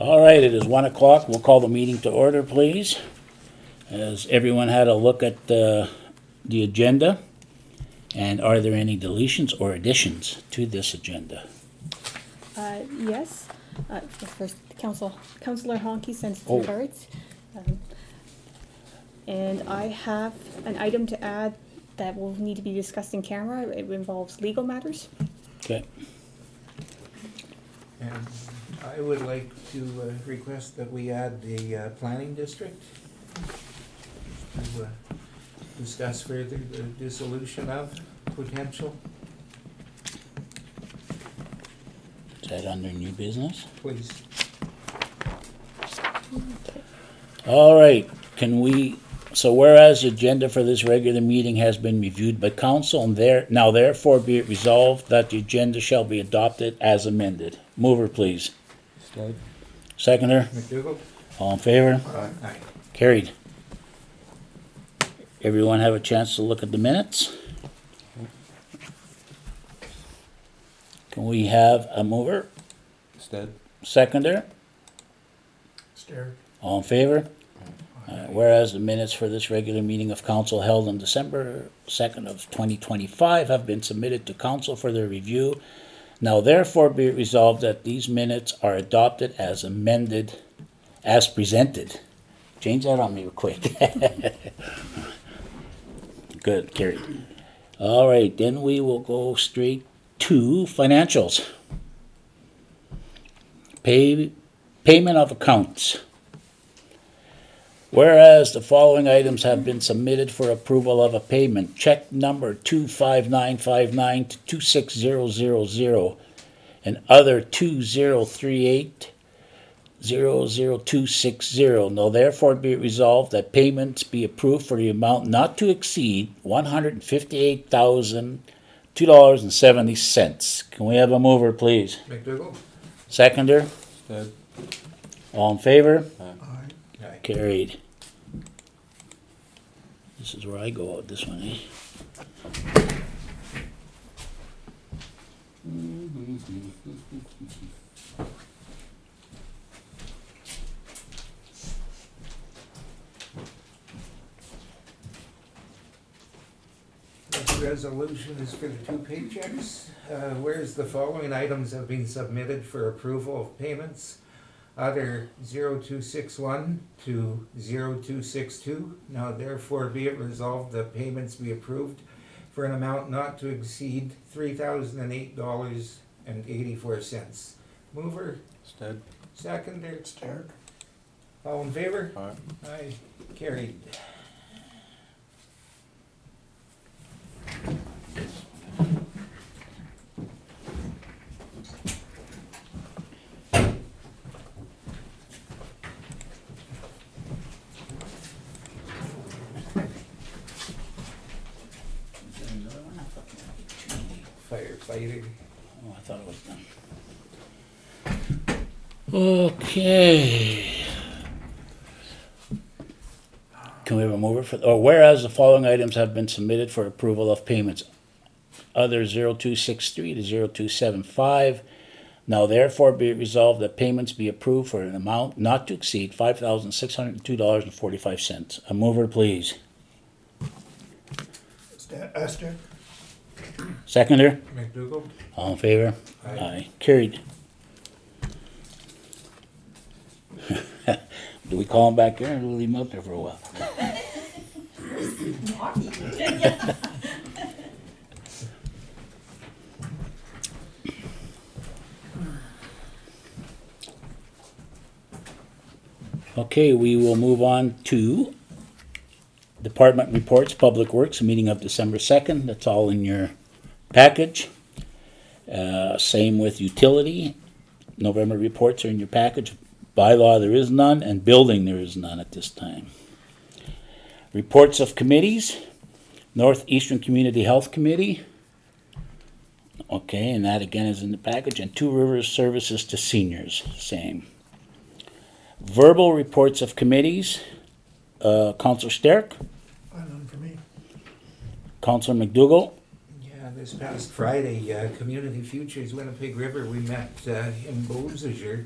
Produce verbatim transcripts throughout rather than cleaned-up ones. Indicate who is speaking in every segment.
Speaker 1: All right, it is one o'clock. We'll call the meeting to order, please. Has everyone had a look at the, the agenda? And are there any deletions or additions to this agenda?
Speaker 2: Uh, yes. Uh, first, Council, Councillor Honky sends his
Speaker 1: Oh.
Speaker 2: regards. Um, and I have an item to add that will need to be discussed in camera. It involves legal matters.
Speaker 1: Okay.
Speaker 3: And I would like to uh, request that we add the uh, planning district to uh, discuss further the dissolution of potential,
Speaker 1: Is that under new business?
Speaker 3: please.
Speaker 1: All right, can we, so whereas the agenda for this regular meeting has been reviewed by council and there, now therefore be it resolved that the agenda shall be adopted as amended. Mover, please.
Speaker 4: Slide.
Speaker 1: Seconder,
Speaker 3: McDougall?
Speaker 1: all in favor?
Speaker 3: Aye.
Speaker 1: Carried. Everyone have a chance to look at the minutes? Can we have a mover?
Speaker 4: Stead.
Speaker 1: Seconder,
Speaker 3: Stare.
Speaker 1: all in favor? Uh, whereas the minutes for this regular meeting of council held on December second of twenty twenty-five have been submitted to council for their review. Now therefore be it resolved that these minutes are adopted as amended, as presented. Change that on me real quick. Good, carried. All right, then we will go straight to financials. Pay, payment of accounts. Whereas the following items have been submitted for approval of a payment, check number two five nine five nine to two six zero zero zero and other two zero three eight zero zero two six zero. Now therefore be it resolved that payments be approved for the amount not to exceed one hundred fifty-eight thousand two dollars and seventy cents. Can we have a mover, please?
Speaker 3: McDougall?
Speaker 1: Seconder,
Speaker 4: Stead.
Speaker 1: all in favor?
Speaker 3: Aye. Aye.
Speaker 1: Carried. This is where I go out this one, eh?
Speaker 3: This resolution is for the two paychecks. Uh, whereas the following items have been submitted for approval of payments. Other zero two six one to zero two six two. Now therefore be it resolved that payments be approved for an amount not to exceed three thousand and eight dollars and eighty-four cents. Mover,
Speaker 4: Stead.
Speaker 3: seconder. Start. All in favor?
Speaker 4: Aye.
Speaker 3: Aye. Carried. Firefighter.
Speaker 1: Oh, I thought it was done. Okay. Can we have a mover for, or whereas the following items have been submitted for approval of payments, other zero two six three to zero two seven five. Now therefore be it resolved that payments be approved for an amount not to exceed five thousand six hundred two dollars and forty-five cents. A mover, please.
Speaker 3: Esther.
Speaker 1: Seconder,
Speaker 3: McDougall.
Speaker 1: all in favor?
Speaker 3: Aye.
Speaker 1: Carried. Do we call him back there or do we leave him up there for a while? Okay, we will move on to Department Reports, Public Works, meeting of December second. That's all in your package. Uh, same with Utility. November reports are in your package. Bylaw, there is none, and Building, there is none at this time. Reports of committees. Northeastern Community Health Committee. Okay, and that again is in the package. And Two Rivers Services to Seniors, same. Verbal reports of committees. Uh, Councillor Sterck.
Speaker 5: None for me.
Speaker 1: Councillor McDougall.
Speaker 3: Yeah, this past Friday, uh, Community Futures Winnipeg River, we met uh, in Beausejour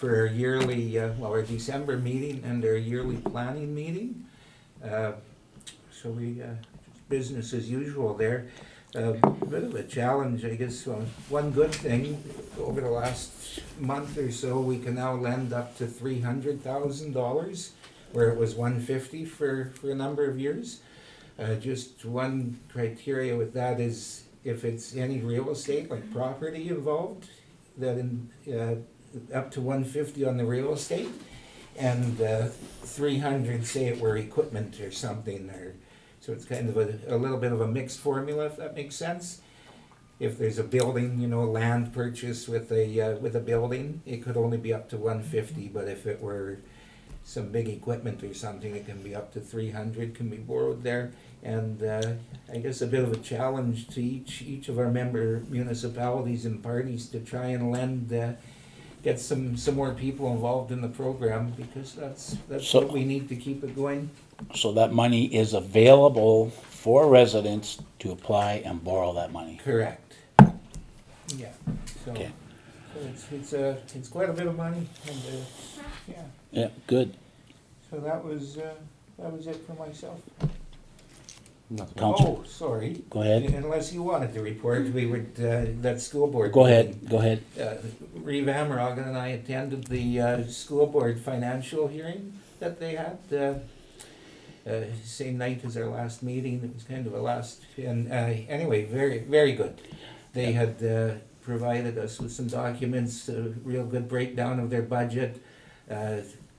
Speaker 3: for our yearly, uh, well, our December meeting and our yearly planning meeting. Uh, So we, uh, business as usual there. A bit of a challenge, I guess. Uh, one good thing, over the last month or so, we can now lend up to three hundred thousand dollars, where it was one fifty for, for a number of years. Uh, just one criteria with that is if it's any real estate, like property involved, that in, uh, up to one fifty on the real estate, and uh, three hundred, say it were equipment or something, or so it's kind of a, a little bit of a mixed formula, if that makes sense. If there's a building, you know, land purchase with a uh, with a building, it could only be up to one fifty. But if it were some big equipment or something, it can be up to three hundred. Can be borrowed there. And uh, I guess a bit of a challenge to each each of our member municipalities and parties to try and lend. Uh, get some some more people involved in the program, because that's that's
Speaker 1: So-
Speaker 3: what we need to keep it going.
Speaker 1: So that money is available for residents to apply and borrow that money.
Speaker 3: Correct. Yeah. So,
Speaker 1: Okay.
Speaker 3: so it's it's a it's quite a bit of money, and uh, yeah.
Speaker 1: Yeah, good.
Speaker 3: So that was uh, that was it for myself.
Speaker 4: Nothing.
Speaker 1: Council,
Speaker 3: Oh, sorry.
Speaker 1: go ahead.
Speaker 3: Unless you wanted to report, we would uh, that school board.
Speaker 1: Go ahead,
Speaker 3: meeting.
Speaker 1: go ahead.
Speaker 3: Uh, Reeve Amaragan and I attended the uh, school board financial hearing that they had. Uh, uh, same night as our last meeting. It was kind of a last, and uh, anyway, very very good. They had uh, provided us with some documents, a real good breakdown of their budget. Uh,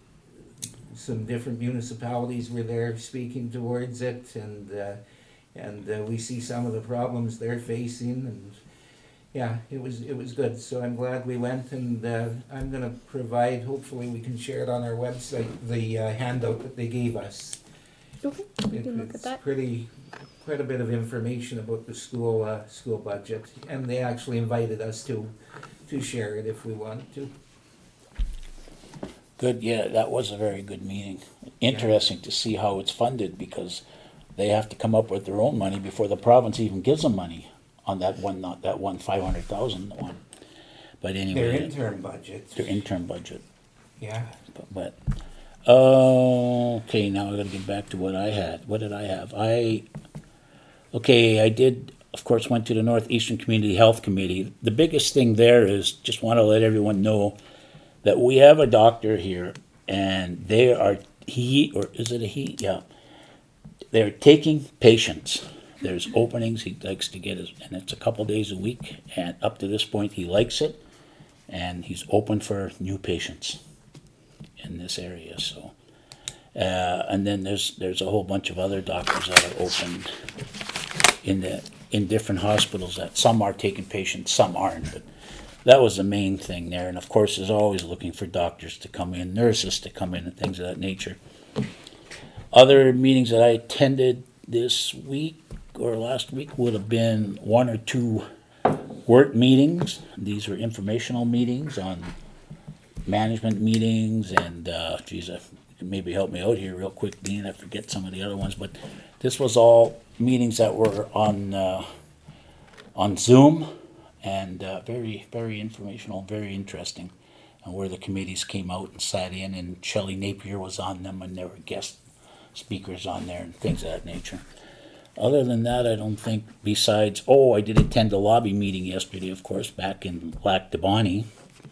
Speaker 3: some different municipalities were there speaking towards it, and uh, and uh, we see some of the problems they're facing, and yeah, it was it was good. So I'm glad we went, and uh, I'm gonna provide. Hopefully, we can share it on our website. The uh, handout that they gave us.
Speaker 2: Okay, we
Speaker 3: It,
Speaker 2: can look at
Speaker 3: it's
Speaker 2: that.
Speaker 3: pretty, quite a bit of information about the school uh, school budget, and they actually invited us to to share it if we wanted to.
Speaker 1: Good, yeah, that was a very good meeting. Interesting to see how it's funded, because they have to come up with their own money before the province even gives them money on that one, not that one five hundred thousand one. But
Speaker 3: Their
Speaker 1: anyway,
Speaker 3: interim budget.
Speaker 1: their interim budget.
Speaker 3: Yeah.
Speaker 1: But, but uh, okay, now I gotta get back to what I had. What did I have? I okay, I did. Of course, went to the Northeastern Community Health Committee. The biggest thing there is just want to let everyone know that we have a doctor here, and they are he or is it a he? Yeah, they're taking patients. There's openings. He likes to get his, and it's a couple days a week. And up to this point, he likes it, and he's open for new patients in this area. So, uh, and then there's there's a whole bunch of other doctors that are opened in the in different hospitals. That some are taking patients, some aren't. But that was the main thing there. And of course, there's always looking for doctors to come in, nurses to come in, and things of that nature. Other meetings that I attended this week or last week would have been one or two work meetings. These were informational meetings on management meetings, and uh, geez, I, you can maybe help me out here real quick, Dean. I forget some of the other ones, but this was all meetings that were on uh, on Zoom, and uh, very, very informational, very interesting, and where the committees came out and sat in, and Shelley Napier was on them, and there were guest speakers on there and things of that nature. Other than that, I don't think, besides, oh, I did attend a lobby meeting yesterday, of course, back in Lac de Bonnie.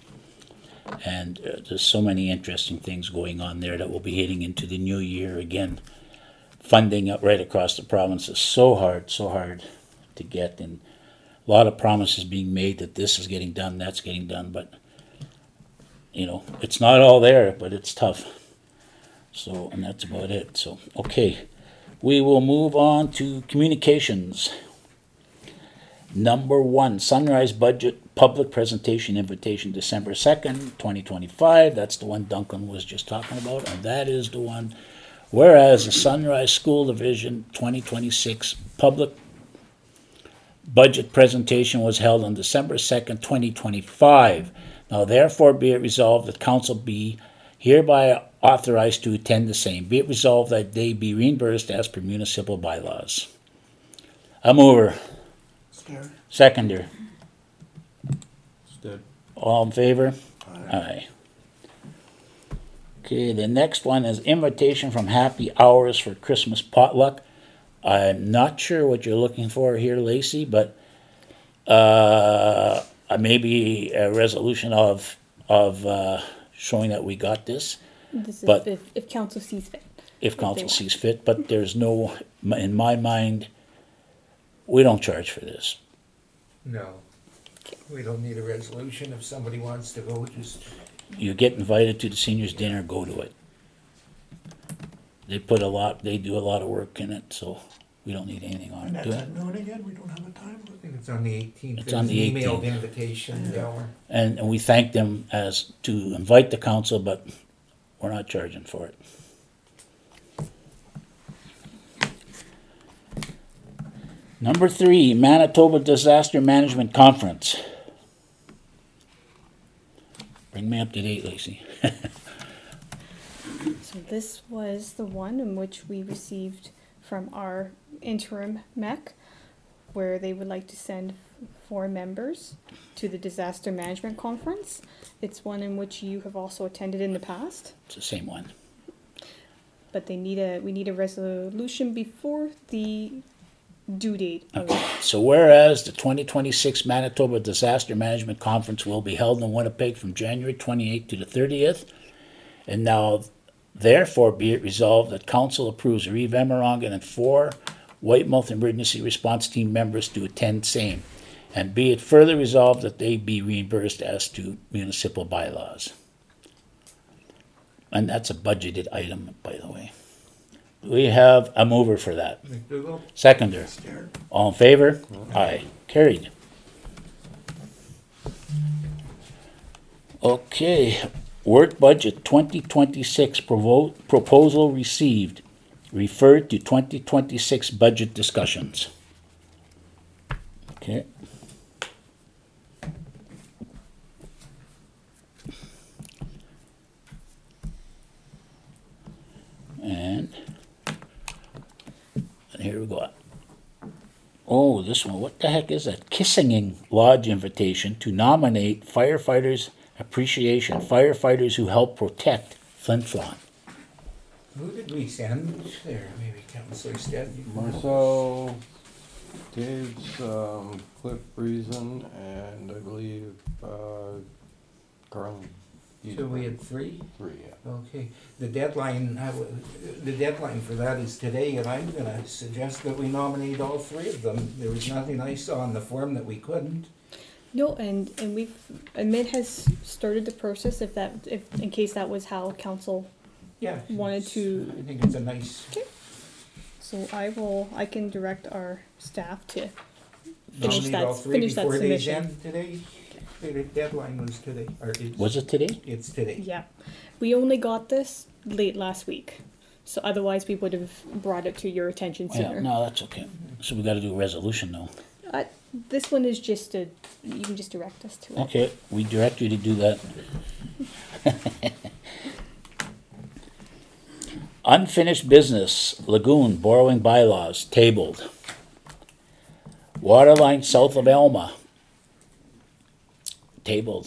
Speaker 1: And uh, there's so many interesting things going on there that will be hitting into the new year again. Funding up right across the province is so hard, so hard to get. And a lot of promises being made that this is getting done, that's getting done. But, you know, it's not all there, but it's tough. So, and that's about it. So, okay. We will move on to communications. Number one, Sunrise Budget Public Presentation Invitation, December second, twenty twenty-five. That's the one Duncan was just talking about, and that is the one. Whereas the Sunrise School Division twenty twenty-six Public Budget Presentation was held on December second, twenty twenty-five. Now therefore be it resolved that Council be hereby authorized to attend the same. Be it resolved that they be reimbursed as per municipal bylaws. A mover. Seconder.
Speaker 4: Stead.
Speaker 1: All in favor? Aye. Okay, the next one is invitation from Happy Hours for Christmas potluck. I'm not sure what you're looking for here, Lacey, but uh, maybe a resolution of of uh, showing that we got this,
Speaker 2: This is
Speaker 1: But-
Speaker 2: if, if council sees fit.
Speaker 1: if
Speaker 2: they
Speaker 1: council
Speaker 2: want.
Speaker 1: sees fit. But there's no, in my mind, we don't charge for this.
Speaker 3: No. We don't need a resolution. If somebody wants to go, just,
Speaker 1: You get invited to the seniors' dinner, go to it. They put a lot, they do a lot of work in it, so we don't need anything on
Speaker 5: And
Speaker 1: it.
Speaker 5: that's
Speaker 1: Do it?
Speaker 5: at noon again, we don't have a time,
Speaker 3: I think it's on the eighteenth.
Speaker 1: It's on the
Speaker 3: Emailed
Speaker 1: eighteenth.
Speaker 3: invitation, the hour.
Speaker 1: And, and we thank them as to invite the council, but we're not charging for it. Number three, Manitoba Disaster Management Conference. Bring me up to date, Lacey.
Speaker 2: So this was the one in which we received from our interim M E C, where they would like to send four members to the Disaster Management Conference. It's one in which you have also attended in the past,
Speaker 1: It's the same one.
Speaker 2: but they need a, we need a resolution before the due date. of-
Speaker 1: Okay, so whereas the twenty twenty-six Manitoba Disaster Management Conference will be held in Winnipeg from January twenty-eighth to the thirtieth, and now therefore be it resolved that council approves Reeve Emerongan and four Whitemouth Emergency Response Team members to attend same, and be it further resolved that they be reimbursed as to municipal bylaws. And that's a budgeted item, by the way. We have a mover for that.
Speaker 3: McDougal?
Speaker 1: Seconder.
Speaker 5: Start.
Speaker 1: All in favor? Aye. Carried. Okay, work budget twenty twenty-six provo- proposal received, referred to twenty twenty-six budget discussions. Okay. And and here we go. Oh, this one, what the heck is that? Kissinging Lodge invitation to nominate firefighters appreciation, firefighters who help protect Flin Flon.
Speaker 3: Who did we send there? Maybe Councillor Stead? you can-
Speaker 4: Marcel, Tibbs, um, Cliff Breezen, and I believe, uh, Carlin. You
Speaker 3: So we had three?
Speaker 4: Three, yeah.
Speaker 3: Okay, the deadline, I w- the deadline for that is today, and I'm gonna suggest that we nominate all three of them. There was nothing I saw in the form that we couldn't.
Speaker 2: No, and, and we've, Amid has started the process if that, if, in case that was how council,
Speaker 3: Yeah.
Speaker 2: Wanted
Speaker 3: it's-
Speaker 2: to-
Speaker 3: I think it's a nice,
Speaker 2: so I will, I can direct our staff to finish
Speaker 3: nominate
Speaker 2: that,
Speaker 3: all three
Speaker 2: finish that
Speaker 3: before day's
Speaker 2: submission.
Speaker 3: end today. The deadline was today, or it's.
Speaker 1: Was it today?
Speaker 3: It's today.
Speaker 2: Yeah, we only got this late last week, so otherwise we would have brought it to your attention
Speaker 1: Yeah,
Speaker 2: sooner.
Speaker 1: no, that's okay. So we gotta do a resolution though.
Speaker 2: Uh, this one is just a, you can just direct us to it.
Speaker 1: Okay, we direct you to do that. Unfinished business, lagoon borrowing bylaws, tabled. Water line south of Elma, tabled.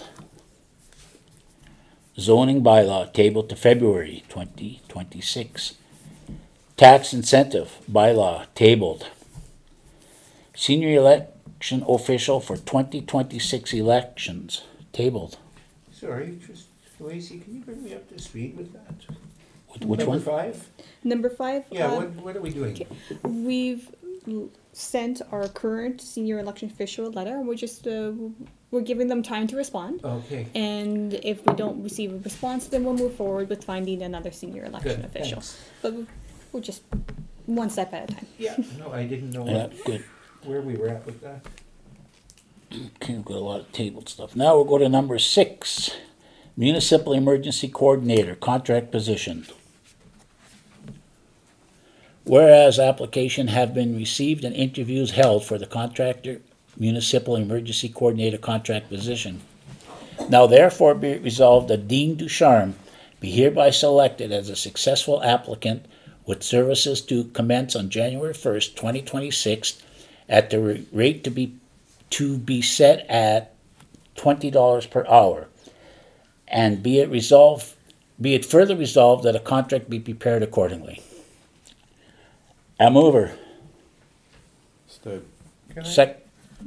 Speaker 1: Zoning bylaw, tabled to February twenty twenty-six. Tax incentive bylaw, tabled. Senior election official for twenty twenty-six elections, tabled.
Speaker 3: Sorry, just, Lacy, can you bring me up to speed with that?
Speaker 1: Wh- Which
Speaker 3: Number
Speaker 1: one?
Speaker 3: five?
Speaker 2: Number five.
Speaker 3: Yeah,
Speaker 2: uh,
Speaker 3: what, what are we doing?
Speaker 2: We've l- sent our current senior election official a letter, and we're just, uh, we're giving them time to respond.
Speaker 3: Okay,
Speaker 2: And if we don't receive a response, then we'll move forward with finding another senior election
Speaker 3: good,
Speaker 2: official.
Speaker 3: thanks.
Speaker 2: But we- we're just one step at a time.
Speaker 3: Yeah, no, I didn't know
Speaker 1: Yeah,
Speaker 3: what-
Speaker 1: good.
Speaker 3: where we were at with that.
Speaker 1: Okay, we've got a lot of tabled stuff. Now we'll go to number six. Municipal Emergency Coordinator, contract position. Whereas application have been received and interviews held for the contractor municipal emergency coordinator contract position. Now therefore be it resolved that Dean Ducharme be hereby selected as a successful applicant with services to commence on January first, twenty twenty-six at the ra- rate to be to be set at twenty dollars per hour. And be it resolved be it further resolved that a contract be prepared accordingly. A mover.
Speaker 4: Stead.
Speaker 3: Can I-
Speaker 1: Sec.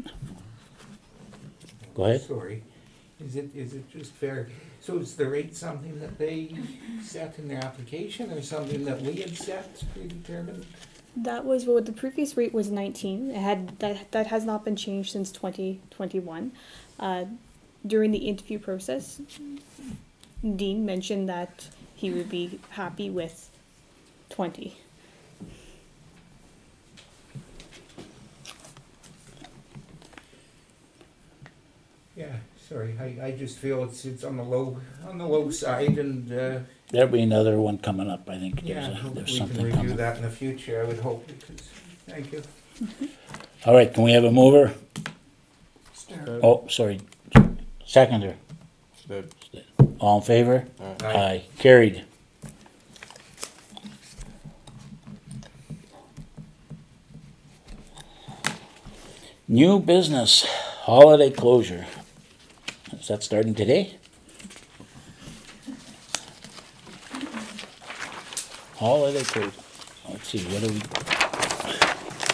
Speaker 1: Go ahead.
Speaker 3: Sorry, is it, is it just fair, so is the rate something that they set in their application, or something that we had set predetermined?
Speaker 2: That was, well, the previous rate was nineteen. It had, that, that has not been changed since twenty twenty-one. Uh, during the interview process, Dean mentioned that he would be happy with twenty.
Speaker 3: Yeah, sorry, I, I just feel it's, it's on the low, on the low side, and, uh,
Speaker 1: There'll be another one coming up, I think. There's,
Speaker 3: yeah,
Speaker 1: a,
Speaker 3: hope
Speaker 1: there's
Speaker 3: we can
Speaker 1: something
Speaker 3: review
Speaker 1: coming.
Speaker 3: that in the future, I would hope, because, thank you.
Speaker 1: All right, can we have a mover?
Speaker 4: Stead.
Speaker 1: Oh, sorry. Seconder.
Speaker 4: Stead.
Speaker 1: All in favor?
Speaker 4: Aye.
Speaker 1: Aye. Carried. New business, holiday closure. Is that starting today? Holiday closure. Let's see, what do we?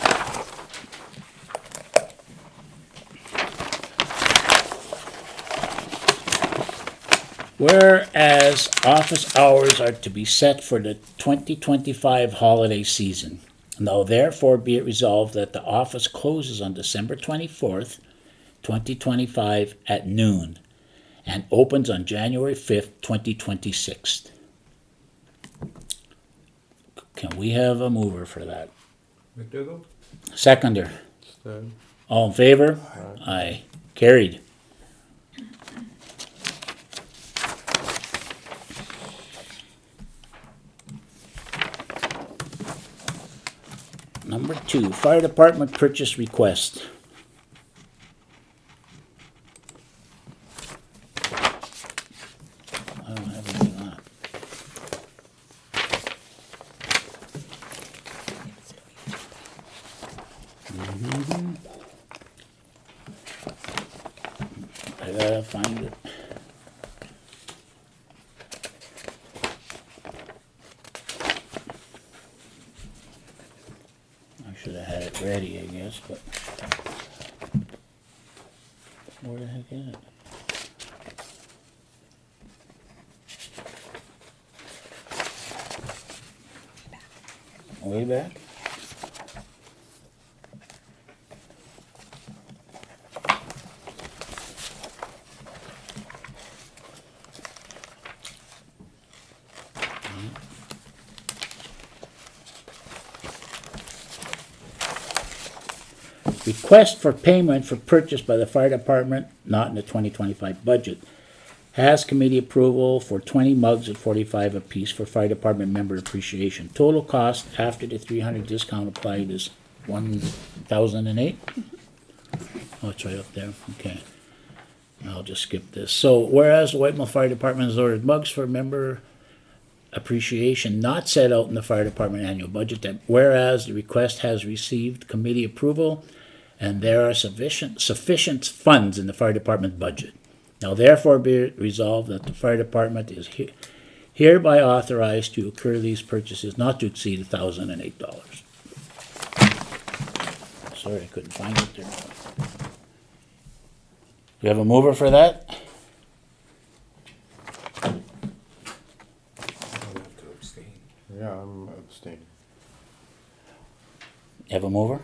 Speaker 1: Whereas office hours are to be set for the twenty twenty-five holiday season, now therefore be it resolved that the office closes on December twenty-fourth, twenty twenty-five at noon and opens on January fifth, twenty twenty-six. Can we have a mover for that?
Speaker 3: McDougall?
Speaker 1: Seconder.
Speaker 4: Stead.
Speaker 1: All in favor?
Speaker 4: Aye.
Speaker 1: Aye. Carried. Number two, fire department purchase request. I don't have anything on it. Mhm. I gotta find it. I should have had it ready, I guess, but where the heck is it? Way back? Request for payment for purchase by the fire department, not in the twenty twenty-five budget. Has committee approval for twenty mugs at forty-five apiece for fire department member appreciation. Total cost after the three hundred discount applied is one thousand and eight? Oh, it's right up there, okay. I'll just skip this. So whereas the Whitemouth Fire Department has ordered mugs for member appreciation not set out in the fire department annual budget, that whereas the request has received committee approval and there are sufficient sufficient funds in the fire department budget. Now therefore be it resolved that the fire department is he- hereby authorized to incur these purchases not to exceed a thousand and eight dollars. Sorry, I couldn't find it there. You have a mover for that?
Speaker 3: I'll have to abstain.
Speaker 4: Yeah, I'm abstaining.
Speaker 1: You have a mover?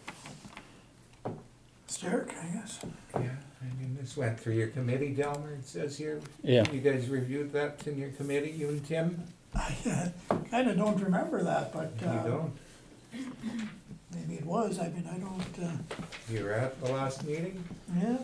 Speaker 5: Derek, I guess.
Speaker 3: Yeah, I mean, this went through your committee, Delmer, it says here.
Speaker 1: Yeah.
Speaker 3: You guys reviewed that in your committee, you and Tim?
Speaker 5: I uh, kind of don't remember that, but
Speaker 3: You
Speaker 5: uh,
Speaker 3: don't?
Speaker 5: maybe it was. I mean, I don't, uh,
Speaker 3: You were at the last meeting?
Speaker 5: yeah.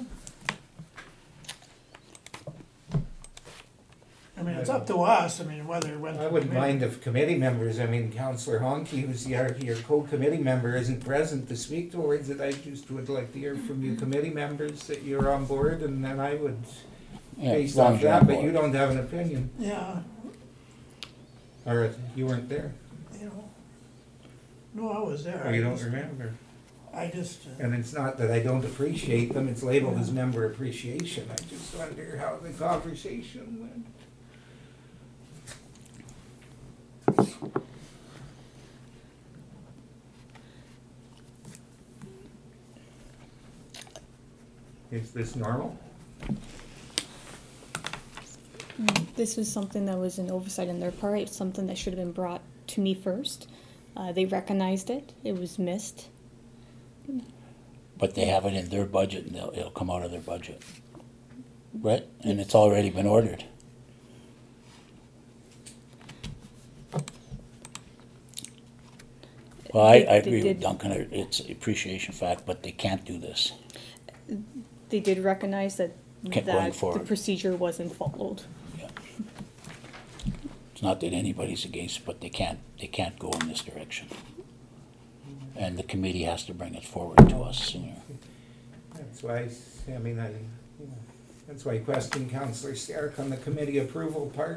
Speaker 5: I mean, it's up to us. I mean, whether it went.
Speaker 3: I
Speaker 5: to
Speaker 3: wouldn't
Speaker 5: committee-
Speaker 3: mind if committee members, I mean, Councillor Honky, who's your, your co-committee member, isn't present to speak towards it. I just would like to hear from you committee members that you're on board, and then I would,
Speaker 1: Yeah,
Speaker 3: based
Speaker 1: as long
Speaker 3: off
Speaker 1: as you're
Speaker 3: that,
Speaker 1: on
Speaker 3: but
Speaker 1: board.
Speaker 3: you don't have an opinion,
Speaker 5: Yeah,
Speaker 3: or you weren't there,
Speaker 5: you know. No, I was there.
Speaker 3: or
Speaker 5: I
Speaker 3: you don't
Speaker 5: just-
Speaker 3: remember.
Speaker 5: I just, uh,
Speaker 3: And it's not that I don't appreciate them, it's labeled as member appreciation. I just wonder how the conversation went. Is this normal?
Speaker 2: This was something that was an oversight on their part. It's something that should have been brought to me first. Uh, they recognized it. It was missed.
Speaker 1: But they have it in their budget and they'll, it'll come out of their budget. Right? And it's already been ordered. Well, I,
Speaker 2: They-
Speaker 1: I
Speaker 2: they
Speaker 1: agree with
Speaker 2: did-
Speaker 1: Duncan, it- it's appreciation fact, but they can't do this.
Speaker 2: They did recognize that,
Speaker 1: Kept going
Speaker 2: that the
Speaker 1: forward.
Speaker 2: procedure wasn't followed.
Speaker 1: Yeah. It's not that anybody's against, but they can't, they can't go in this direction. And the committee has to bring it forward to us sooner.
Speaker 3: That's why, I s- I mean, I, you know, that's why I questioned Counselor Stark on the committee approval part.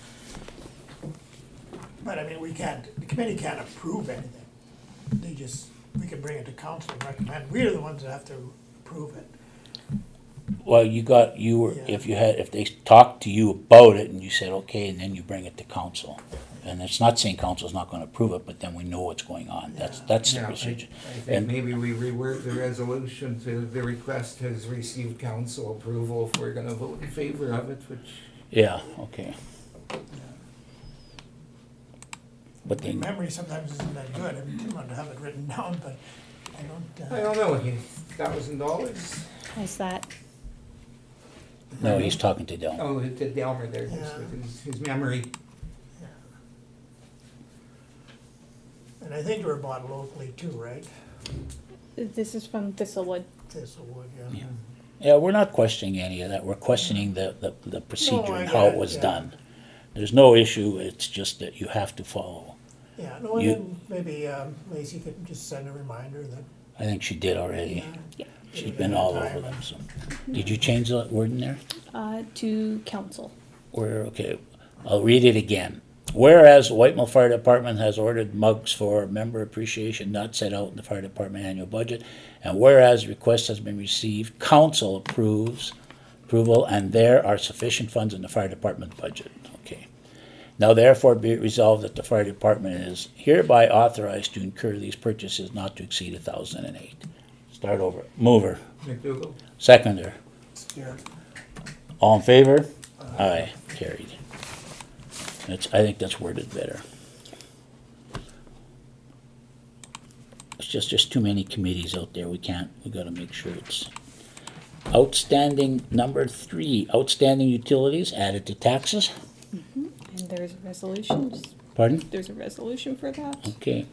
Speaker 5: But I mean, we can't, the committee can't approve anything. They just, we can bring it to council and recommend. We're the ones that have to approve it.
Speaker 1: Well, you got, you were,
Speaker 5: Yeah.
Speaker 1: if you had, if they talked to you about it and you said, okay, and then you bring it to council. And it's not saying council's not gonna approve it, but then we know what's going on. That's,
Speaker 5: Yeah.
Speaker 1: that's the
Speaker 3: Yeah, I-
Speaker 1: procedure.
Speaker 3: I think
Speaker 1: And-
Speaker 3: maybe we reword the resolution to the request has received council approval if we're gonna vote in favor of it, which,
Speaker 1: Yeah, okay. But
Speaker 5: My
Speaker 1: then,
Speaker 5: memory sometimes isn't that good. I mean, Tim ought to have it written down, but I don't,
Speaker 3: I
Speaker 5: uh,
Speaker 3: don't know, thousand dollars?
Speaker 2: How's that?
Speaker 1: no, he's talking to Del.
Speaker 3: Oh, to Delmer there, just
Speaker 5: Yeah.
Speaker 3: with his, his memory.
Speaker 5: and I think they were bought locally too, right?
Speaker 2: This is from Thistlewood.
Speaker 5: Thistlewood,
Speaker 1: Yeah.
Speaker 5: yeah.
Speaker 1: Yeah, we're not questioning any of that. We're questioning the, the, the procedure
Speaker 5: I
Speaker 1: and
Speaker 5: get
Speaker 1: how it
Speaker 5: it,
Speaker 1: was
Speaker 5: yeah.
Speaker 1: done. There's no issue, it's just that you have to follow.
Speaker 5: Yeah, no, and
Speaker 1: You-
Speaker 5: then maybe um, Lacey could just send a reminder that.
Speaker 1: I think she did already.
Speaker 2: Yeah.
Speaker 1: She's been all over them, so. Did you change the word in there?
Speaker 2: Uh, to council.
Speaker 1: Where, okay, I'll read it again. Whereas the Whitemore Fire Department has ordered mugs for member appreciation not set out in the fire department annual budget, and whereas the request has been received, council approves approval, and there are sufficient funds in the fire department budget. Okay. Now therefore be it resolved that the fire department is hereby authorized to incur these purchases not to exceed a thousand and eight. Start over. Mover.
Speaker 3: McDougal?
Speaker 1: Seconder.
Speaker 5: Yeah.
Speaker 1: All in favor? Aye. Carried. That's, I think that's worded better. It's just, just too many committees out there. We can't, we gotta make sure it's. Outstanding, number three, outstanding utilities added to taxes.
Speaker 2: And there's a resolution. Just-
Speaker 1: Pardon?
Speaker 2: There's a resolution for that.
Speaker 1: Okay.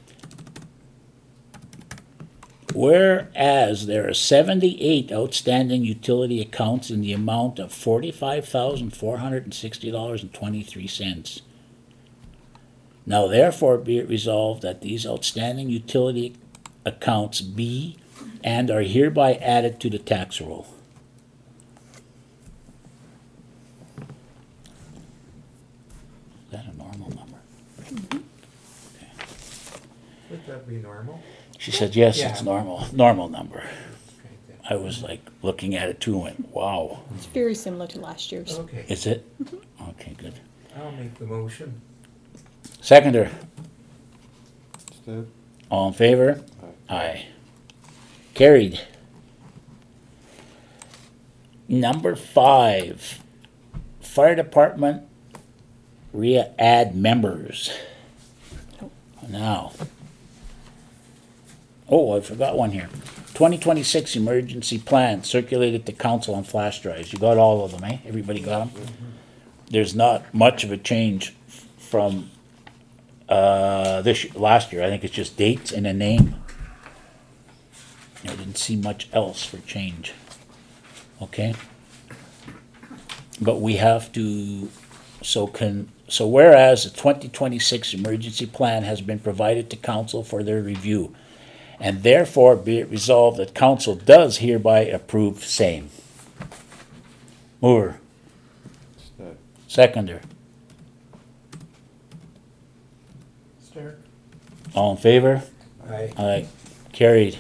Speaker 1: Whereas there are seventy-eight outstanding utility accounts in the amount of forty-five thousand four hundred and sixty dollars and twenty-three cents. Now therefore be it resolved that these outstanding utility accounts be and are hereby added to the tax roll. Is that a normal number?
Speaker 3: Would that be normal?
Speaker 1: She said, yes,
Speaker 3: Yeah.
Speaker 1: it's normal, normal number.
Speaker 3: Okay,
Speaker 1: I was like looking at it too and went, wow,
Speaker 2: It's very similar to last year's.
Speaker 3: Okay,
Speaker 1: is it? Okay, good.
Speaker 3: I'll make the motion.
Speaker 1: Seconder,
Speaker 4: Instead,
Speaker 1: all in favor?
Speaker 4: Aye.
Speaker 1: Aye. Carried. Number five, fire department re-add members. Now. Oh, I forgot one here. Twenty twenty-six emergency plan circulated to council on flash drives. You got all of them, eh? Everybody got them? There's not much of a change f- from, uh, this, last year. I think it's just dates and a name. I didn't see much else for change. Okay? But we have to, so can, so whereas the twenty twenty-six emergency plan has been provided to council for their review, and therefore be it resolved that council does hereby approve same. Mover,
Speaker 4: instead,
Speaker 1: seconder,
Speaker 5: Stark?
Speaker 1: all in favor?
Speaker 3: Aye.
Speaker 1: Aye, carried.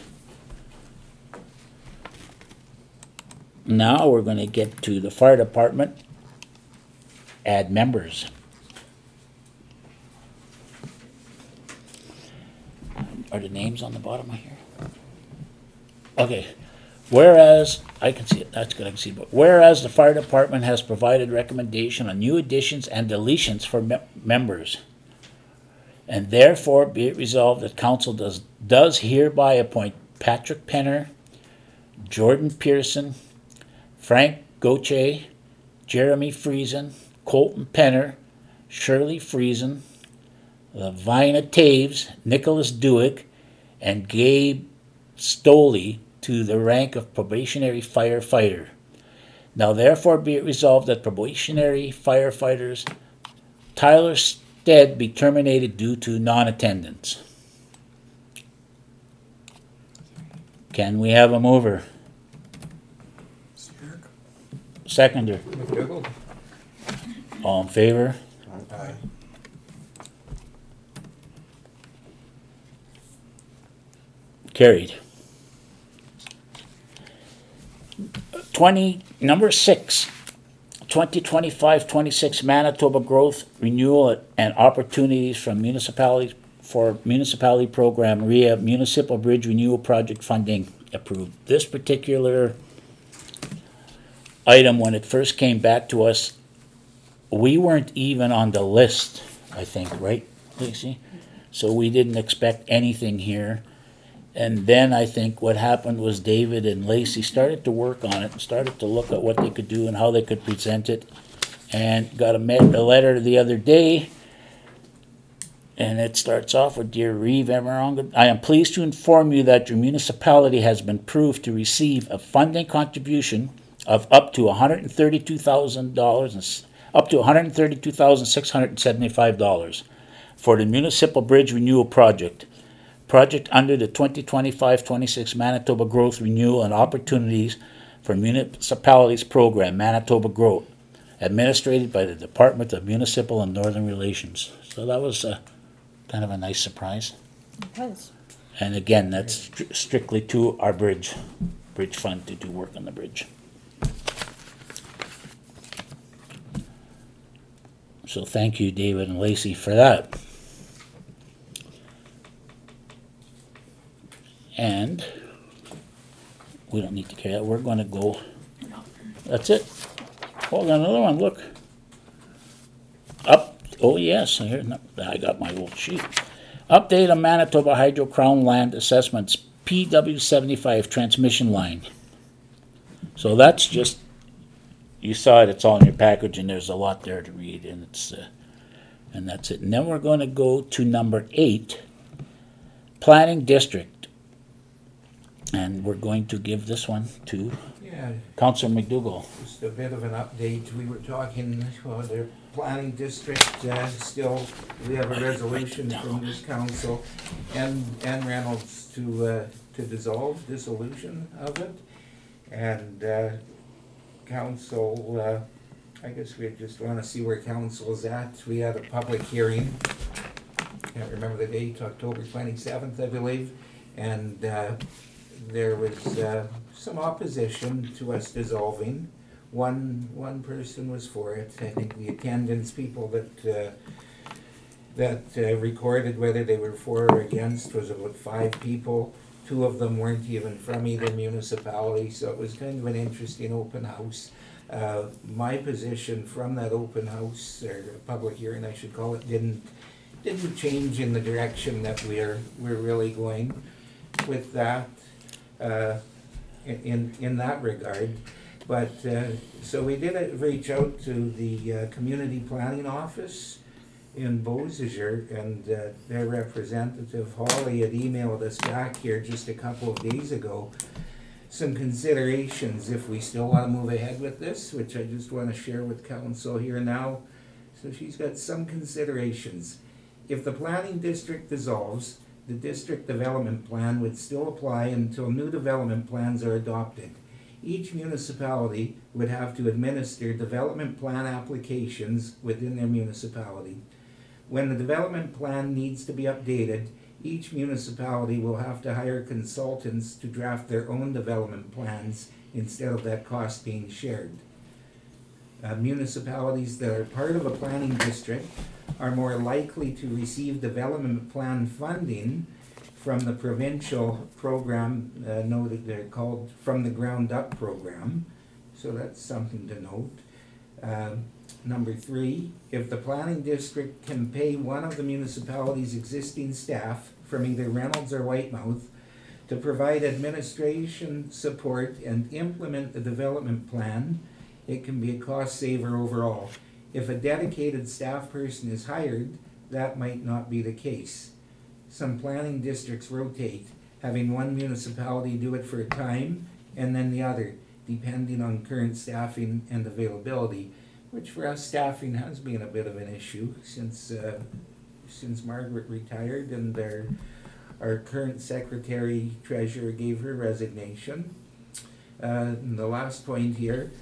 Speaker 1: Now we're gonna get to the fire department. Add members. Are the names on the bottom of here? Okay, Whereas, I can see it, that's good, I can see it, but whereas the fire department has provided recommendation on new additions and deletions for me- members. And therefore be it resolved that council does, does hereby appoint Patrick Penner, Jordan Pearson, Frank Goche, Jeremy Friesen, Colton Penner, Shirley Friesen, Lavina Taves, Nicholas Dewick, and Gabe Stoley to the rank of probationary firefighter. Now therefore be it resolved that probationary firefighters Tyler Stead be terminated due to non-attendance. Can we have a mover? Seconder.
Speaker 3: McDougall?
Speaker 1: All in favor?
Speaker 3: Aye.
Speaker 1: Carried. Twenty, number six, twenty twenty-five twenty-six Manitoba Growth Renewal and Opportunities from Municipalities for Municipality Program R I A Municipal Bridge Renewal Project Funding approved. This particular item, when it first came back to us, we weren't even on the list, I think, right, Lacey? So we didn't expect anything here. And then I think what happened was David and Lacey started to work on it and started to look at what they could do and how they could present it. And got a, met, a letter the other day. And it starts off with, Dear Reeve Emeronga, I am pleased to inform you that your municipality has been approved to receive a funding contribution of up to one hundred thirty-two thousand dollars and up to one hundred thirty-two thousand six hundred seventy-five dollars for the Municipal Bridge Renewal Project. Project under the twenty twenty-five twenty-six Manitoba Growth Renewal and Opportunities for Municipalities Program, Manitoba Growth, administered by the Department of Municipal and Northern Relations. So that was uh, kind of a nice surprise.
Speaker 2: It was.
Speaker 1: And again, that's stri- strictly to our bridge, bridge fund to do work on the bridge. So thank you, David and Lacey, for that. And we don't need to carry that. We're going to go. That's it. Oh, got another one. Look. Up. Oh, yes. Here, no, I got my old sheet. Update on Manitoba Hydro Crown Land Assessments P W seventy-five transmission line. So that's just, you saw it. It's all in your package, and there's a lot there to read, and it's, uh, and that's it. And then we're going to go to number eight, Planning District. And we're going to give this one to
Speaker 3: Yeah,
Speaker 1: Councillor McDougall.
Speaker 3: just a bit of an update. We were talking, well, the planning district, uh, still, we have a resolution from this council and, and Reynolds to, uh, to dissolve dissolution of it. And, uh, council, uh, I guess we just wanna see where council is at. We had a public hearing, can't remember the date, October twenty-seventh, I believe. And, uh, there was uh, some opposition to us dissolving. One one person was for it. I think the attendance people that uh, that uh, recorded whether they were for or against was about five people. Two of them weren't even from either municipality, so it was kind of an interesting open house. Uh, my position from that open house, or public hearing I should call it, didn't didn't change in the direction that we're we're really going with that. Uh, in in that regard, but uh, so we did uh, reach out to the uh, community planning office in Beausejour, and uh, their representative Holly had emailed us back here just a couple of days ago some considerations if we still want to move ahead with this, which I just want to share with council here now. So she's got some considerations. If the planning district dissolves, the district development plan would still apply until new development plans are adopted. Each municipality would have to administer development plan applications within their municipality. When the development plan needs to be updated, each municipality will have to hire consultants to draft their own development plans instead of that cost being shared. Uh, municipalities that are part of a planning district are more likely to receive development plan funding from the provincial program, uh, noted they're called From the Ground Up program, so that's something to note. Um, number three, if the planning district can pay one of the municipality's existing staff from either Reynolds or Whitemouth to provide administration support and implement the development plan, it can be a cost saver overall. If a dedicated staff person is hired, that might not be the case. Some planning districts rotate, having one municipality do it for a time and then the other, depending on current staffing and availability, which for us staffing has been a bit of an issue since uh, since Margaret retired and our, our current secretary treasurer gave her resignation. Uh, and the last point here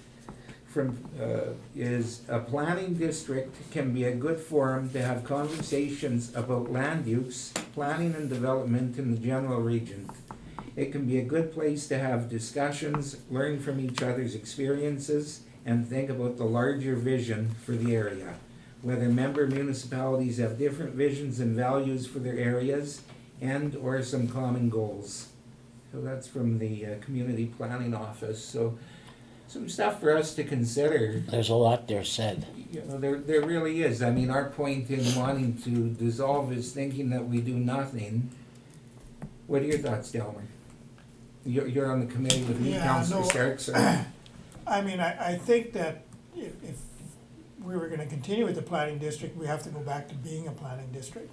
Speaker 3: from uh, is a planning district can be a good forum to have conversations about land use, planning and development in the general region. It can be a good place to have discussions, learn from each other's experiences, and think about the larger vision for the area. Whether member municipalities have different visions and values for their areas and or some common goals. So that's from the uh, Community Planning Office. So some stuff for us to consider.
Speaker 1: There's a lot there said.
Speaker 3: You know, there, there really is. I mean, our point in wanting to dissolve is thinking that we do nothing. What are your thoughts, Delmer? You're, you're on the committee with me,
Speaker 5: Yeah,
Speaker 3: Councillor
Speaker 5: no.
Speaker 3: Stark, so.
Speaker 5: I mean, I, I think that if, if we were gonna continue with the planning district, we have to go back to being a planning district.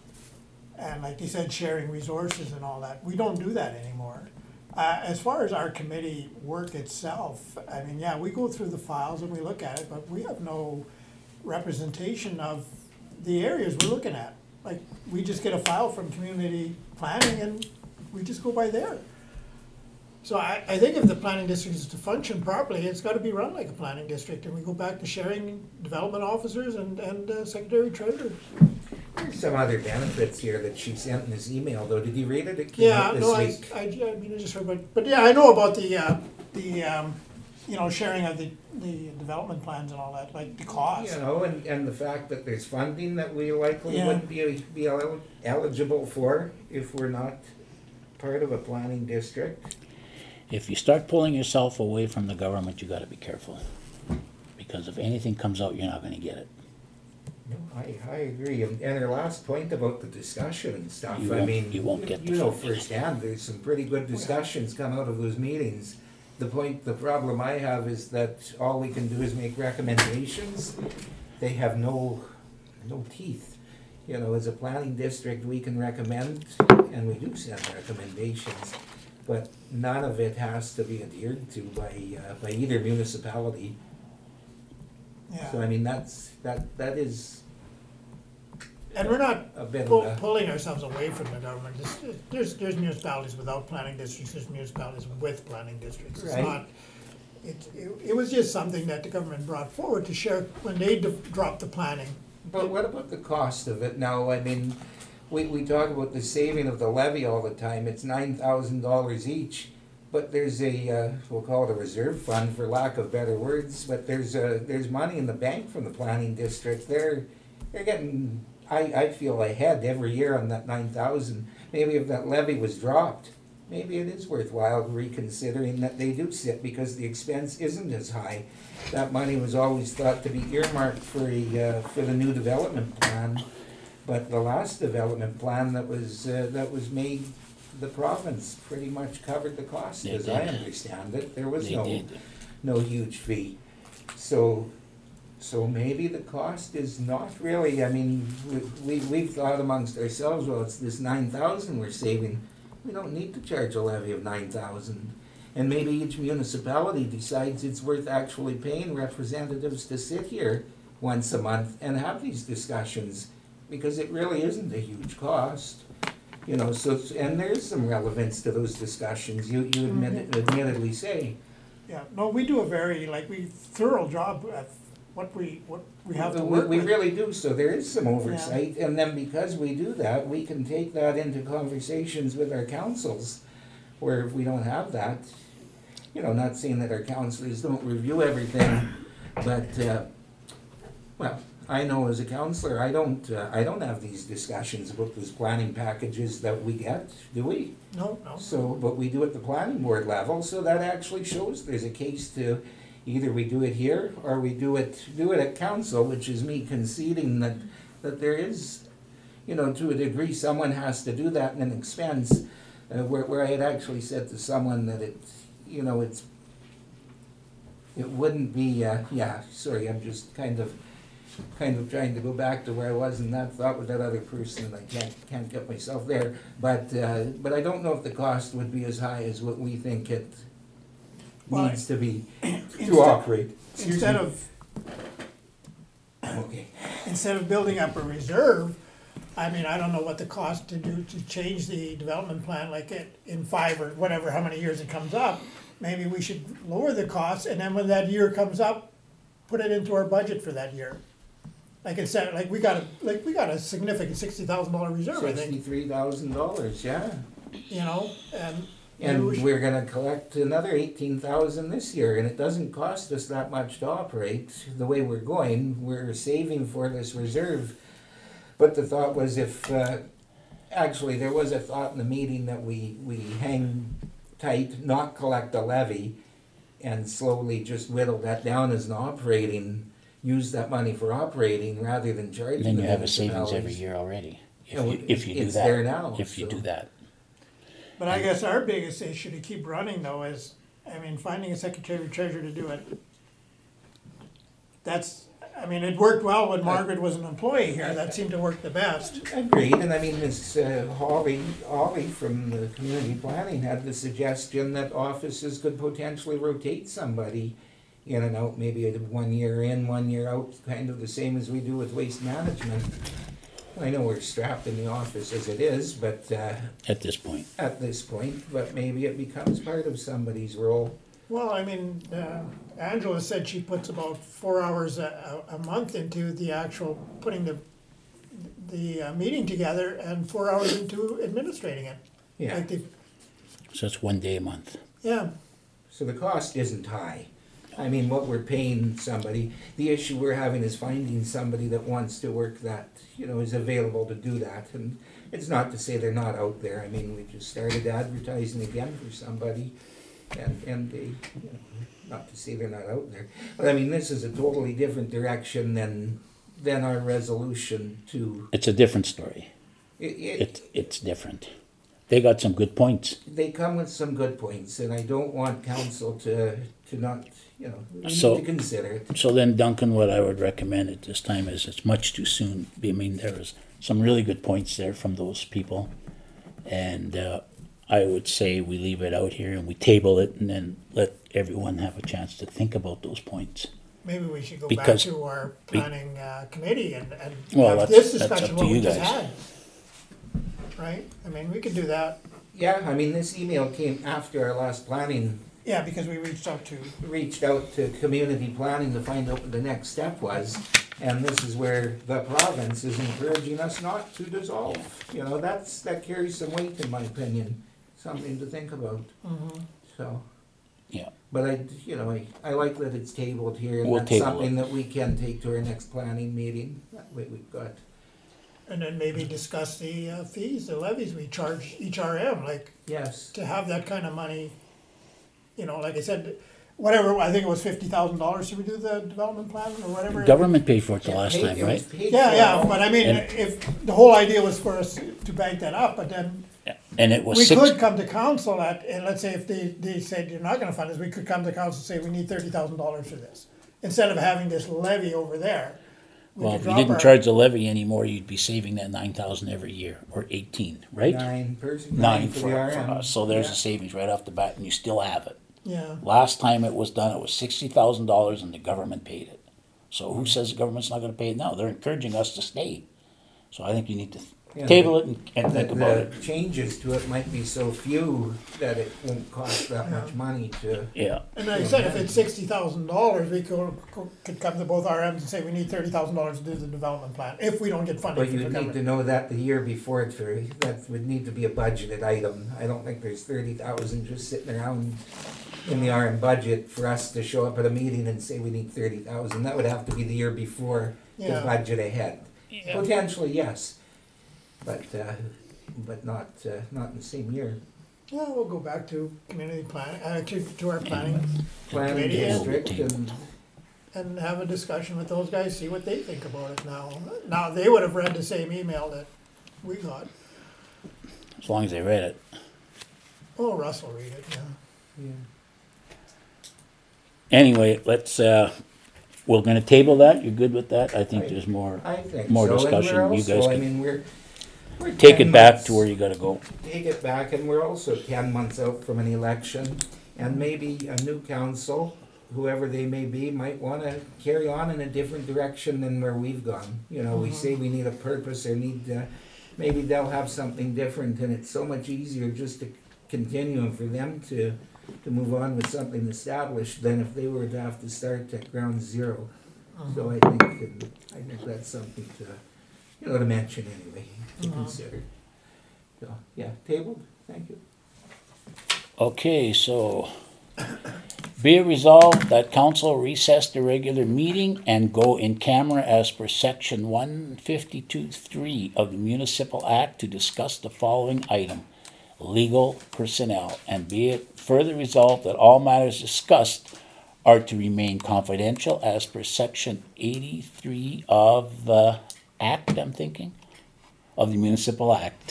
Speaker 5: And like you said, sharing resources and all that, we don't do that anymore. Uh, as far as our committee work itself, I mean, yeah, we go through the files and we look at it, but we have no representation of the areas we're looking at. Like, we just get a file from community planning and we just go by there. So I, I think if the planning district is to function properly, it's gotta be run like a planning district, and we go back to sharing development officers and, and uh, secretary treasurers.
Speaker 3: There's some other benefits here that she sent in this email, though. Did you read it? It came
Speaker 5: Yeah,
Speaker 3: out this
Speaker 5: no, I,
Speaker 3: week.
Speaker 5: I, yeah, I mean, I just heard about, but yeah, I know about the, uh, the, um, you know, sharing of the, the development plans and all that, like the cost.
Speaker 3: You know, and, and the fact that there's funding that we likely
Speaker 5: Yeah.
Speaker 3: wouldn't be, be el- eligible for if we're not part of a planning district.
Speaker 1: If you start pulling yourself away from the government, you gotta be careful. Because if anything comes out, you're not gonna get it.
Speaker 3: No, I, I agree. And, and her last point about the discussion and stuff,
Speaker 1: You
Speaker 3: I
Speaker 1: won't-
Speaker 3: mean,
Speaker 1: you won't get
Speaker 3: you
Speaker 1: the
Speaker 3: know
Speaker 1: funding.
Speaker 3: firsthand, there's some pretty good discussions come out of those meetings. The point, the problem I have is that all we can do is make recommendations. They have no, no teeth. You know, as a planning district, we can recommend, and we do send recommendations, but none of it has to be adhered to by, uh, by either municipality. So I
Speaker 5: Yeah,
Speaker 3: mean, that's, that, that is
Speaker 5: and we're not
Speaker 3: a bit of
Speaker 5: pull,
Speaker 3: a,
Speaker 5: pulling ourselves away from the government. There's, there's, there's municipalities without planning districts, there's municipalities with planning districts. It's
Speaker 3: Right.
Speaker 5: not, it, it, it was just something that the government brought forward to share when they de- dropped the planning.
Speaker 3: but what about the cost of it now? I mean, we, we talk about the saving of the levy all the time, it's nine thousand dollars each. But there's a, uh, we'll call it a reserve fund for lack of better words, but there's a, there's money in the bank from the planning district. They're, they're getting, I, I feel ahead every year on that nine thousand. Maybe if that levy was dropped, maybe it is worthwhile reconsidering that they do sit because the expense isn't as high. That money was always thought to be earmarked for a, uh, for the new development plan. But the last development plan that was, uh, that was made, the province pretty much covered the cost,
Speaker 1: They
Speaker 3: as I
Speaker 1: did.
Speaker 3: understand it. There was
Speaker 1: They
Speaker 3: no,
Speaker 1: did.
Speaker 3: no huge fee. So, so maybe the cost is not really, I mean, we, we, we've thought amongst ourselves, well, it's this nine thousand we're saving. We don't need to charge a levy of nine thousand. And maybe each municipality decides it's worth actually paying representatives to sit here once a month and have these discussions, because it really isn't a huge cost. You know, so, and there's some relevance to those discussions, you, you admit, admittedly say.
Speaker 5: Yeah, no, we do a very, like, we thorough job at what we, what we have to
Speaker 3: We-
Speaker 5: work
Speaker 3: We
Speaker 5: with.
Speaker 3: really do, so there is some oversight, and then because we do that, we can take that into conversations with our councils, where if we don't have that, you know, not saying that our councilors don't review everything, but, uh, well, I know as a counselor, I don't, uh, I don't have these discussions about these planning packages that we get, do we?
Speaker 5: No, no.
Speaker 3: So, but we do at the planning board level, so that actually shows there's a case to, either we do it here, or we do it, do it at council, which is me conceding that, that there is, you know, to a degree, someone has to do that in an expense, uh, where, where I had actually said to someone that it, you know, it's, it wouldn't be, uh, yeah, sorry, I'm just kind of, kind of trying to go back to where I was in that thought with that other person, and I can't, can't get myself there. But, uh, but I don't know if the cost would be as high as what we think it
Speaker 5: Well,
Speaker 3: needs to be to
Speaker 5: instead-
Speaker 3: operate. Excuse
Speaker 5: Instead
Speaker 3: me.
Speaker 5: of,
Speaker 3: Okay,
Speaker 5: instead of building up a reserve, I mean, I don't know what the cost to do, to change the development plan, like it, in five or whatever, how many years it comes up. Maybe we should lower the cost, and then when that year comes up, put it into our budget for that year. Like instead, like we got a, like we got a significant sixty thousand dollar reserve, I think,
Speaker 3: sixty-three thousand dollars, yeah.
Speaker 5: you know, and. maybe
Speaker 3: And
Speaker 5: we should-
Speaker 3: we're gonna collect another eighteen thousand this year, and it doesn't cost us that much to operate the way we're going. We're saving for this reserve. But the thought was if, uh, actually, there was a thought in the meeting that we, we hang tight, not collect a levy, and slowly just whittle that down as an operating, use that money for operating rather than charging.
Speaker 1: Then you
Speaker 3: the
Speaker 1: have a savings every
Speaker 3: municipalities.
Speaker 1: year already, if
Speaker 3: No,
Speaker 1: you, if you do that.
Speaker 3: it's there now,
Speaker 1: If you
Speaker 3: so-
Speaker 1: do that.
Speaker 5: But I guess our biggest issue to keep running though is, I mean, finding a secretary or treasurer to do it. That's, I mean, it worked well when Margaret was an employee here, that seemed to work the best.
Speaker 3: Agreed, and I mean, this uh, Holly, Holly from the community planning had the suggestion that offices could potentially rotate somebody in and out, maybe a one year in, one year out, kind of the same as we do with waste management. I know we're strapped in the office as it is, but uh,
Speaker 1: At this point.
Speaker 3: at this point, but maybe it becomes part of somebody's role.
Speaker 5: Well, I mean, uh, Angela said she puts about four hours a, a a month into the actual, putting the, the uh, meeting together and four hours into administrating it.
Speaker 3: Yeah,
Speaker 5: Like the,
Speaker 1: So it's one day a month.
Speaker 5: yeah,
Speaker 3: so the cost isn't high. I mean, what we're paying somebody, the issue we're having is finding somebody that wants to work that, you know, is available to do that. And it's not to say they're not out there. I mean, we just started advertising again for somebody. And, and they, you know, not to say they're not out there. But I mean, this is a totally different direction than, than our resolution to,
Speaker 1: It's a different story.
Speaker 3: it, it,
Speaker 1: It, it's different. They got some good points.
Speaker 3: they come with some good points, and I don't want council to, to not, you know, we need
Speaker 1: So-
Speaker 3: to consider it.
Speaker 1: So then, Duncan, what I would recommend at this time is it's much too soon. I mean, there was some really good points there from those people. And uh, I would say we leave it out here and we table it and then let everyone have a chance to think about those points.
Speaker 5: maybe we should go back
Speaker 1: Because
Speaker 5: to our
Speaker 1: we-
Speaker 5: planning, uh, committee and, and
Speaker 1: Well,
Speaker 5: have
Speaker 1: that's-
Speaker 5: this
Speaker 1: that's
Speaker 5: discussion
Speaker 1: up to
Speaker 5: what we
Speaker 1: you
Speaker 5: just
Speaker 1: guys.
Speaker 5: had. Right, I mean, we could do that,
Speaker 3: Yeah, I mean, this email came after our last planning,
Speaker 5: yeah, because we reached out to,
Speaker 3: reached out to community planning to find out what the next step was. And this is where the province is encouraging us not to dissolve. You know, that's, that carries some weight in my opinion, something to think about,
Speaker 5: mhm.
Speaker 3: so.
Speaker 1: Yeah.
Speaker 3: But I, you know, I, I like that it's tabled here, and
Speaker 1: We'll
Speaker 3: that's
Speaker 1: table
Speaker 3: something
Speaker 1: it.
Speaker 3: that we can take to our next planning meeting. That way we've got,
Speaker 5: And then maybe discuss the uh, fees, the levies we charge each R M, like,
Speaker 3: yes,
Speaker 5: to have that kind of money, you know, like I said, whatever, I think it was fifty thousand dollars to redo the development plan or whatever.
Speaker 1: Government paid for it the
Speaker 3: Yeah,
Speaker 1: last
Speaker 3: paid-
Speaker 1: time,
Speaker 3: it was
Speaker 1: right?
Speaker 3: paid
Speaker 5: Yeah,
Speaker 3: for
Speaker 5: yeah,
Speaker 3: all.
Speaker 5: but I mean,
Speaker 1: And-
Speaker 5: if, the whole idea was for us to bank that up, but then
Speaker 1: And it was
Speaker 5: we
Speaker 1: six,
Speaker 5: could come to council at, and let's say if they, they said you're not gonna fund this, we could come to council and say, we need thirty thousand dollars for this. Instead of having this levy over there. we
Speaker 1: well,
Speaker 5: could
Speaker 1: if you
Speaker 5: drop
Speaker 1: didn't
Speaker 5: our-
Speaker 1: charge the levy anymore, you'd be saving that nine thousand every year, or eighteen, right?
Speaker 3: Nine person,
Speaker 1: Nine
Speaker 3: nine
Speaker 1: for,
Speaker 3: for the R
Speaker 1: for
Speaker 3: M.
Speaker 1: us, so there's
Speaker 3: Yeah.
Speaker 1: a savings right off the bat, and you still have it.
Speaker 5: Yeah,
Speaker 1: Last time it was done, it was sixty thousand dollars and the government paid it. So who says the government's not gonna pay it now? They're encouraging us to stay. So I think you need to
Speaker 3: Yeah,
Speaker 1: table
Speaker 3: the-
Speaker 1: it and, and
Speaker 3: The,
Speaker 1: think about it.
Speaker 3: the changes to it might be so few that it won't cost that much money to,
Speaker 1: Yeah,
Speaker 5: and like I said, if it's sixty thousand dollars, we could, could come to both R Ms and say, we need thirty thousand dollars to do the development plan, if we don't get funding
Speaker 3: but
Speaker 5: from the
Speaker 3: you'd need to
Speaker 5: government.
Speaker 3: know that the year before it, for, that would need to be a budgeted item. I don't think there's thirty thousand just sitting around in the R M budget for us to show up at a meeting and say we need thirty thousand. That would have to be the year before the
Speaker 5: Yeah.
Speaker 3: budget ahead.
Speaker 1: Yeah.
Speaker 3: Potentially, yes, but, uh, but not, uh, not in the same year.
Speaker 5: Yeah, we'll go back to community planning, uh, to, to our planning
Speaker 3: Planning
Speaker 5: Committee and-
Speaker 3: district and,
Speaker 5: and have a discussion with those guys, see what they think about it now. Now, they would have read the same email that we got.
Speaker 1: As long as they read it.
Speaker 5: Oh, Russ will read it, yeah.
Speaker 3: yeah.
Speaker 1: Anyway, let's, uh, we're gonna table that, you're good with that? I think
Speaker 3: Right.
Speaker 1: there's more,
Speaker 3: I think
Speaker 1: More
Speaker 3: so. And
Speaker 1: discussion,
Speaker 3: we're
Speaker 1: you guys
Speaker 3: also- I
Speaker 1: can
Speaker 3: mean, we're. we're
Speaker 1: take
Speaker 3: ten
Speaker 1: it back
Speaker 3: months-
Speaker 1: to where you gotta go.
Speaker 3: Take it back, and we're also ten months out from an election, and maybe a new council, whoever they may be, might wanna carry on in a different direction than where we've gone. You know, we say we need a purpose or need, uh, maybe they'll have something different, and it's so much easier just to continue and for them to, to move on with something established than if they were to have to start at ground zero. So I think, and I think that's something to, you know, to mention anyway, to consider. So, yeah, tabled, thank you.
Speaker 1: Okay, so be it resolved that council recess the regular meeting and go in camera as per section one fifty-two three of the Municipal Act to discuss the following item, legal personnel. And be it further resolved that all matters discussed are to remain confidential as per section eighty-three of the Act, I'm thinking, of the Municipal Act.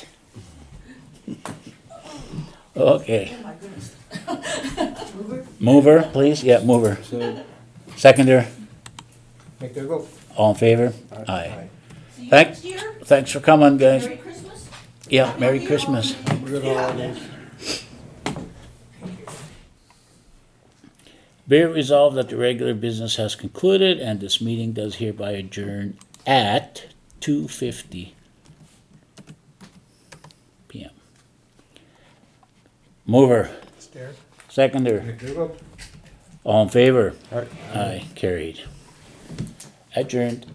Speaker 1: Okay.
Speaker 6: Oh my goodness.
Speaker 1: Mover, please, yeah, mover.
Speaker 4: So,
Speaker 1: Seconder,
Speaker 3: McDougall?
Speaker 1: all in favor? Aye.
Speaker 3: Aye.
Speaker 6: See you
Speaker 1: Thank-
Speaker 6: next year.
Speaker 1: Thanks for coming, guys.
Speaker 6: Merry Christmas.
Speaker 1: Yeah, Merry Christmas.
Speaker 4: good holidays.
Speaker 1: Be it resolved that the regular business has concluded and this meeting does hereby adjourn at two fifty P M. Mover,
Speaker 5: Stare.
Speaker 1: seconder,
Speaker 3: McDougall?
Speaker 1: all in favor?
Speaker 4: Aye.
Speaker 1: Aye, carried. Adjourned.